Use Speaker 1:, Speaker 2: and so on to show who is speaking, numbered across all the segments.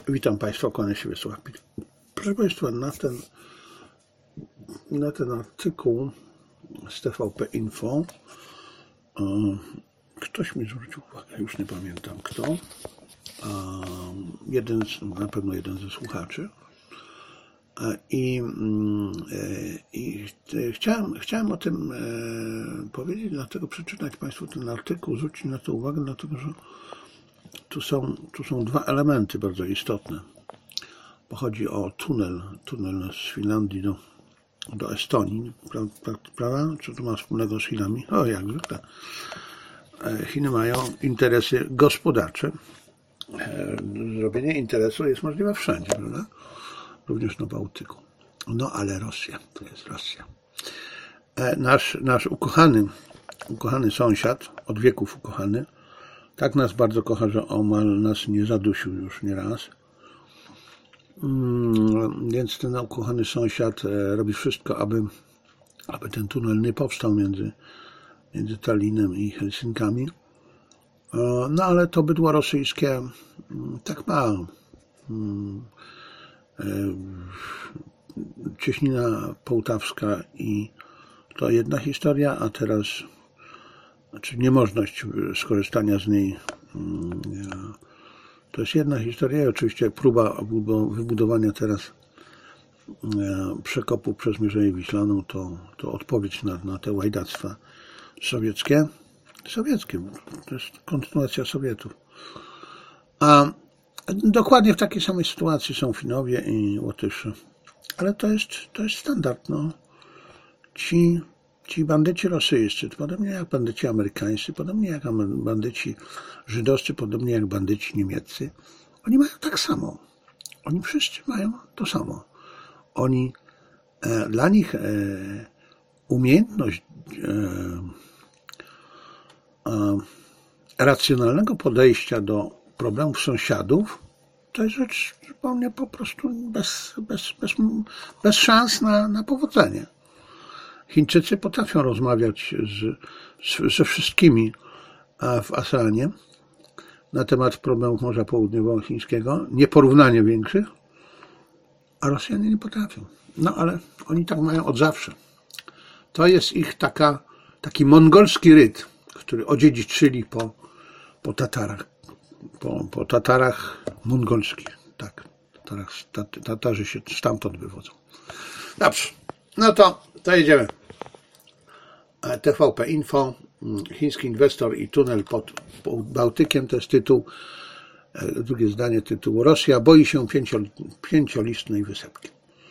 Speaker 1: Witam Państwa, kłaniam się Wiesław. Proszę Państwa, na ten artykuł z TVP Info ktoś mi zwrócił uwagę, już nie pamiętam kto, na pewno jeden ze słuchaczy. I chciałem o tym powiedzieć, dlatego przeczytać Państwu ten artykuł, zwrócić na to uwagę, dlatego że tu są dwa elementy bardzo istotne, bo chodzi o tunel z Finlandii do Estonii, prawda? Co to ma wspólnego z Chinami? O, jak zwykle. Chiny mają interesy gospodarcze. Zrobienie interesu jest możliwe wszędzie, prawda? Również na Bałtyku. No ale Rosja, to jest Rosja. Nasz ukochany sąsiad, od wieków ukochany, tak nas bardzo kocha, że omal nas nie zadusił już nieraz. Więc ten ukochany sąsiad robi wszystko, aby ten tunel nie powstał między Tallinem i Helsinkami. No ale to bydło rosyjskie tak ma. Cieśnina Połtawska i to jedna historia, a teraz niemożność skorzystania z niej to jest jedna historia i oczywiście próba wybudowania teraz przekopu przez Mierzeję Wiślaną to odpowiedź na te łajdactwa sowieckie, to jest kontynuacja Sowietów. A dokładnie w takiej samej sytuacji są Finowie i Łotysze. Ale to jest standard. No. Ci bandyci rosyjscy, podobnie jak bandyci amerykańscy, podobnie jak bandyci żydowscy, podobnie jak bandyci niemieccy, oni mają tak samo. Oni wszyscy mają to samo. Dla nich umiejętność racjonalnego podejścia do problemów sąsiadów to jest rzecz zupełnie po prostu bez szans na powodzenie. Chińczycy potrafią rozmawiać ze wszystkimi w ASEANie na temat problemów Morza Południowochińskiego, nieporównanie większych, a Rosjanie nie potrafią. No ale oni tak mają od zawsze. To jest ich taki mongolski ryt, który odziedziczyli po Tatarach. Po Tatarach mongolskich. Tak, Tatarzy się stamtąd wywodzą. Dobrze, no to jedziemy. TVP Info, chiński inwestor i tunel pod Bałtykiem, to jest tytuł, drugie zdanie tytułu. Rosja boi się pięciolistnej wysepki.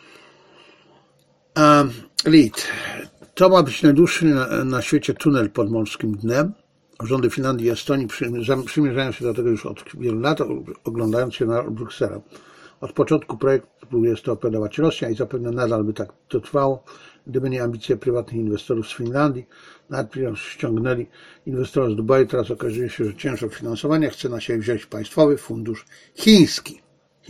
Speaker 1: Lead. To ma być najdłuższy na świecie tunel pod morskim dnem. Rządy Finlandii i Estonii przymierzają się do tego już od wielu lat, oglądając się na Brukselę. Od początku projektu próbuje storpedować Rosja i zapewne nadal by tak to trwało, gdyby nie ambicje prywatnych inwestorów z Finlandii. Najpierw ściągnęli inwestora z Dubaju, teraz okazuje się, że ciężar finansowania chce na siebie wziąć państwowy fundusz chiński.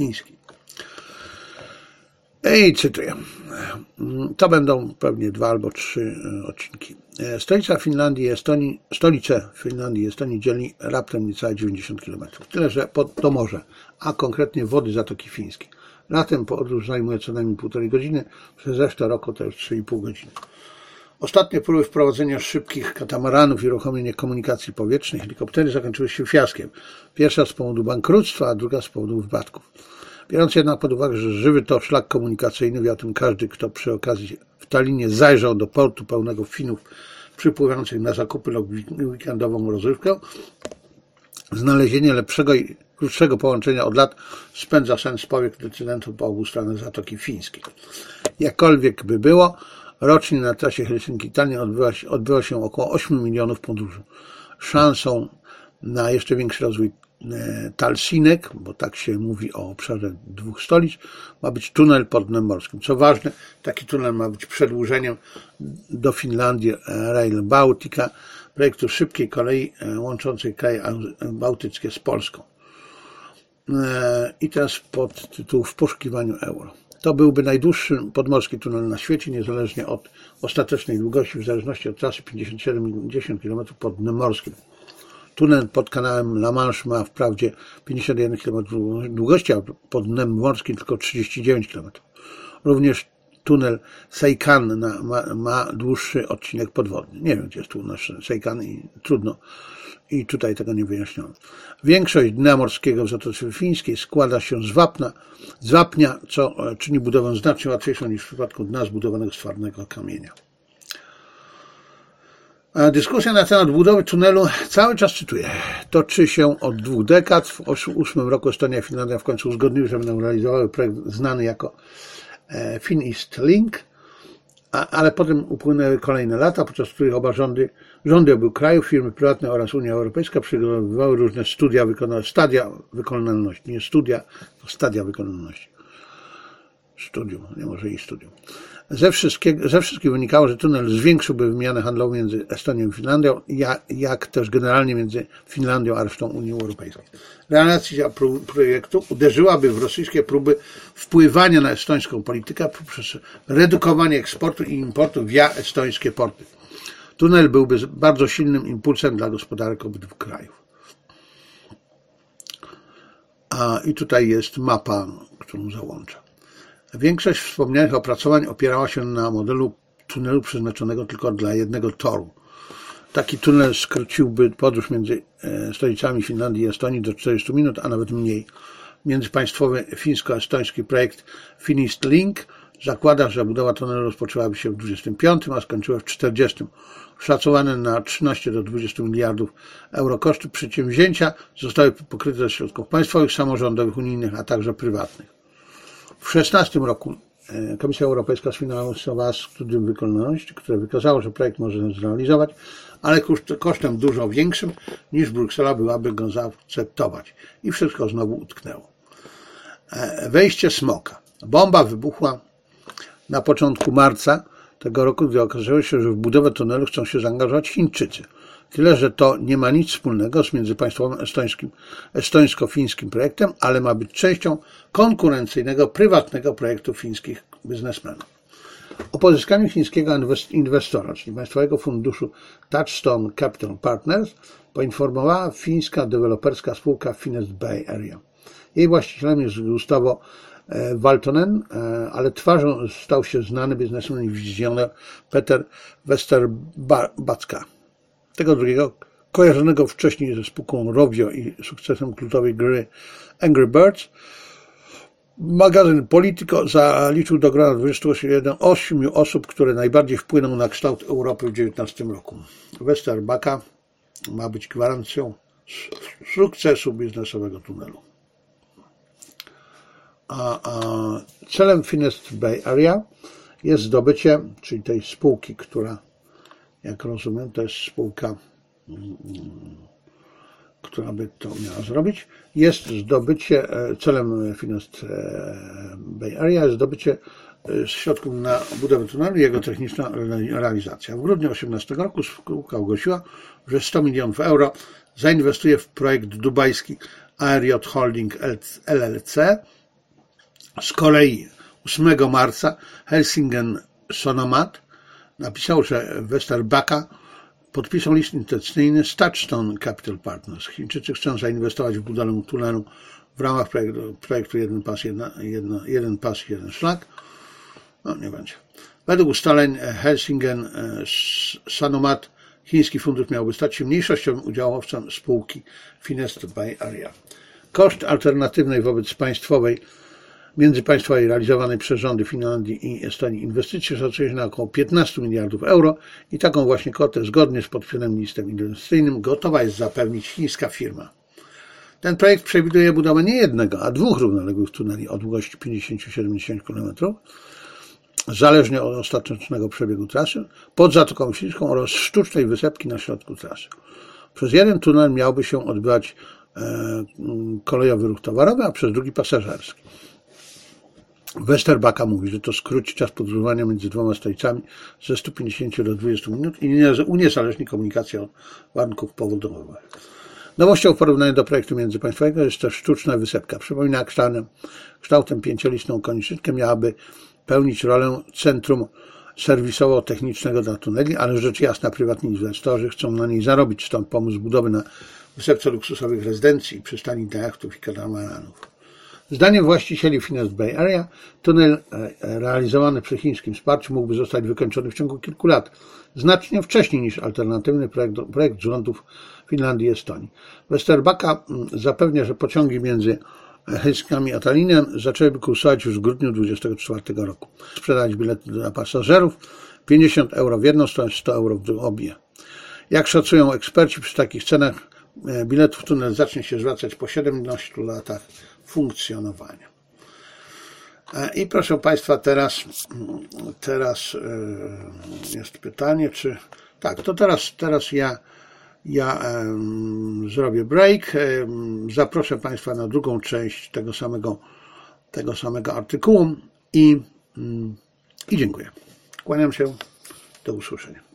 Speaker 1: I cytuję. To będą pewnie 2 albo 3 odcinki. Stolicę Finlandii i Estonii dzieli raptem niecałe 90 km. Tyle, że to morze, a konkretnie wody Zatoki Fińskiej. Latem podróż zajmuje co najmniej 1,5 godziny, przez resztę roku to już 3,5 godziny. Ostatnie próby wprowadzenia szybkich katamaranów i uruchomienia komunikacji powietrznej helikoptery zakończyły się fiaskiem. Pierwsza z powodu bankructwa, a druga z powodu wypadków. Biorąc jednak pod uwagę, że żywy to szlak komunikacyjny, wie o tym każdy, kto przy okazji w Tallinie zajrzał do portu pełnego Finów przypływających na zakupy lub weekendową rozrywkę, znalezienie lepszego i krótszego połączenia od lat spędza sens powiek decydentów po obu stronach Zatoki Fińskiej. Jakkolwiek by było, rocznie na trasie Helsinki-Tallinn odbywa się około 8 milionów podróży. Szansą na jeszcze większy rozwój Talsinek, bo tak się mówi o obszarze 2 stolic, ma być tunel pod dnem morskim. Co ważne, taki tunel ma być przedłużeniem do Finlandii Rail Baltica, projektu szybkiej kolei łączącej kraje bałtyckie z Polską. I teraz podtytuł W poszukiwaniu euro. To byłby najdłuższy podmorski tunel na świecie, niezależnie od ostatecznej długości, w zależności od trasy 57,10 km pod dnem morskim. Tunel pod kanałem La Manche ma wprawdzie 51 km długości, a pod dnem morskim tylko 39 km. Również tunel Seikan ma dłuższy odcinek podwodny. Nie wiem, gdzie jest tunel Seikan i trudno. I tutaj tego nie wyjaśniono. Większość dna morskiego w Zatoce Fińskiej składa się z wapnia, co czyni budowę znacznie łatwiejszą niż w przypadku dna zbudowanego z twardego kamienia. Dyskusja na temat budowy tunelu, cały czas cytuję, toczy się od 2 dekad. W 2008 roku Estonia i Finlandia w końcu uzgodniły, że będą realizowały projekt znany jako Finnish Link, ale potem upłynęły kolejne lata, podczas których oba rządy obu krajów, firmy prywatne oraz Unia Europejska przygotowywały różne stadia wykonalności. Nie studia, to stadia wykonalności. Studium, nie może i studium. Ze wszystkich wynikało, że tunel zwiększyłby wymianę handlową między Estonią i Finlandią, jak też generalnie między Finlandią a resztą Unii Europejskiej. Realizacja projektu uderzyłaby w rosyjskie próby wpływania na estońską politykę poprzez redukowanie eksportu i importu via estońskie porty. Tunel byłby bardzo silnym impulsem dla gospodarek obydwu krajów. I tutaj jest mapa, którą załączę. Większość wspomnianych opracowań opierała się na modelu tunelu przeznaczonego tylko dla jednego toru. Taki tunel skróciłby podróż między stolicami Finlandii i Estonii do 40 minut, a nawet mniej. Międzypaństwowy fińsko-estoński projekt Finnish Link zakłada, że budowa tunelu rozpoczęłaby się w 25, a skończyła w 40. Szacowane na 13 do 20 miliardów euro koszty przedsięwzięcia zostały pokryte ze środków państwowych, samorządowych, unijnych, a także prywatnych. W 2016 roku Komisja Europejska sfinansowała studium wykonalności, które wykazało, że projekt może zrealizować, ale kosztem dużo większym niż Bruksela byłaby go zaakceptować. I wszystko znowu utknęło. Wejście smoka. Bomba wybuchła na początku marca tego roku, gdy okazało się, że w budowę tunelu chcą się zaangażować Chińczycy. Tyle, że to nie ma nic wspólnego z międzypaństwowym estońsko-fińskim projektem, ale ma być częścią konkurencyjnego, prywatnego projektu fińskich biznesmenów. O pozyskaniu chińskiego inwestora, czyli państwowego funduszu Touchstone Capital Partners, poinformowała fińska deweloperska spółka Finest Bay Area. Jej właścicielem jest Gustavo Valtonen, ale twarzą stał się znany biznesmen i wizjoner Peter Westerbacka. Tego drugiego, kojarzonego wcześniej ze spółką Rovio i sukcesem kultowej gry Angry Birds, magazyn Politico zaliczył do grona 28 osób, które najbardziej wpłyną na kształt Europy w 2019 roku. Westerbacka ma być gwarancją sukcesu biznesowego tunelu. Celem Finest Bay Area jest zdobycie, czyli tej spółki, która, jak rozumiem, to jest spółka, która by to miała zrobić, jest zdobycie, celem Finest Bay Area jest zdobycie środków na budowę tunelu i jego techniczna realizacja. W grudniu 2018 roku spółka ogłosiła, że 100 milionów euro zainwestuje w projekt dubajski Aeriot Holding LLC. Z kolei 8 marca Helsingin Sanomat napisał, że Westerbacka podpisał list intencyjny z Touchstone Capital Partners. Chińczycy chcą zainwestować w budowę tunelu w ramach projektu jeden pas, jeden szlak. No, nie będzie. Według ustaleń Helsingin Sanomat chiński fundusz miałby stać się mniejszościowym udziałowcem spółki Finest Bay Area. Koszt alternatywnej wobec międzypaństwowej realizowanej przez rządy Finlandii i Estonii inwestycji szacuje się na około 15 miliardów euro i taką właśnie kwotę zgodnie z podpisanym listem inwestycyjnym gotowa jest zapewnić chińska firma. Ten projekt przewiduje budowę nie jednego, a 2 równoległych tuneli o długości 50-70 km, zależnie od ostatecznego przebiegu trasy, pod Zatoką Fińską oraz sztucznej wysepki na środku trasy. Przez jeden tunel miałby się odbywać kolejowy ruch towarowy, a przez drugi pasażerski. Westerbacka mówi, że to skróci czas podróżowania między dwoma stolicami ze 150 do 20 minut i uniezależni komunikację od warunków pogodowych. Nowością w porównaniu do projektu międzypaństwowego jest też sztuczna wysepka. Przypomina kształtem pięciolistną koniczynkę, miałaby pełnić rolę centrum serwisowo-technicznego dla tuneli, ale rzecz jasna prywatni inwestorzy chcą na niej zarobić, stąd pomysł budowy na wysepce luksusowych rezydencji, przystani dla jachtów i katamaranów. Zdaniem właścicieli Finest Bay Area tunel realizowany przy chińskim wsparciu mógłby zostać wykończony w ciągu kilku lat, znacznie wcześniej niż alternatywny projekt rządów Finlandii i Estonii. Vesterbacka zapewnia, że pociągi między Helsinkami a Tallinem zaczęłyby kursować już w grudniu 2024 roku. Sprzedać bilety dla pasażerów 50 euro w jedną stronę, 100 euro w obie. Jak szacują eksperci, przy takich cenach biletów tunel zacznie się zwracać po 17 latach funkcjonowania. I proszę Państwa, teraz jest pytanie, czy... Tak, to teraz ja zrobię break. Zaproszę Państwa na drugą część tego samego artykułu i dziękuję. Kłaniam się. Do usłyszenia.